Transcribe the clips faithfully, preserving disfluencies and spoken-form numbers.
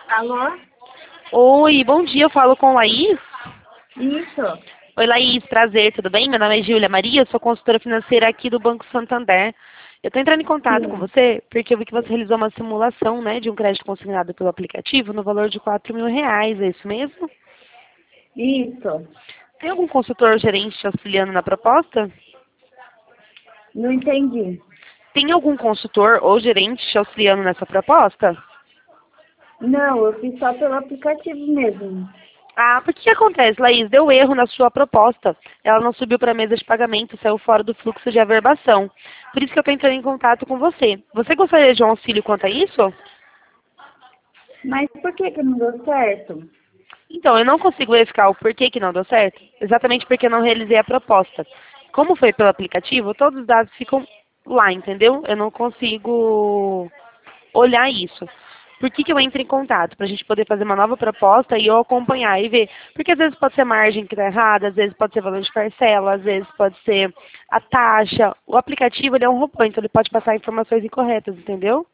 Alô? Oi, bom dia, eu falo com Laís. Isso. Oi, Laís, prazer, tudo bem? Meu nome é Júlia Maria, sou consultora financeira aqui do Banco Santander. Eu estou entrando em contato com Sim. você porque eu vi que você realizou uma simulação, né, de um crédito consignado pelo aplicativo no valor de quatro mil reais, é isso mesmo? Isso. Tem algum consultor ou gerente te auxiliando na proposta? Não entendi. Tem algum consultor ou gerente te auxiliando nessa proposta? Não, eu fiz só pelo aplicativo mesmo. Ah, por que que acontece, Laís? Deu erro na sua proposta. Ela não subiu para a mesa de pagamento, saiu fora do fluxo de averbação. Por isso que eu estou entrando em contato com você. Você gostaria de um auxílio quanto a isso? Mas por que que não deu certo? Então, eu não consigo verificar o porquê que não deu certo, exatamente porque eu não realizei a proposta. Como foi pelo aplicativo, todos os dados ficam lá, entendeu? Eu não consigo olhar isso. Por que que eu entro em contato? Para a gente poder fazer uma nova proposta e eu acompanhar e ver. Porque às vezes pode ser a margem que está errada, às vezes pode ser valor de parcela, às vezes pode ser a taxa. O aplicativo ele é um robô, então ele pode passar informações incorretas, entendeu?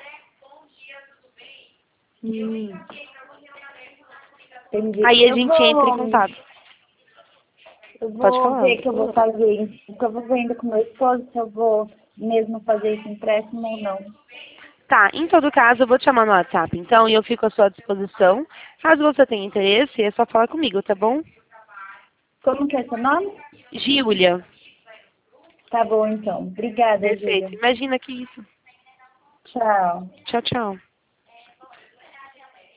Hum, entendi. Aí a Eu gente entra em vou, contato. eu Pode vou falar. ver o que eu vou fazer. Porque eu vou vendo com meu esposo se eu vou mesmo fazer esse empréstimo ou não. Tá, em todo caso, eu vou te chamar no WhatsApp, então, e eu fico à sua disposição. Caso você tenha interesse, é só falar comigo, tá bom? Como que é seu nome? Júlia. Tá bom, então. Obrigada, Júlia. Perfeito. Imagina que isso. Tchau. Tchau, tchau.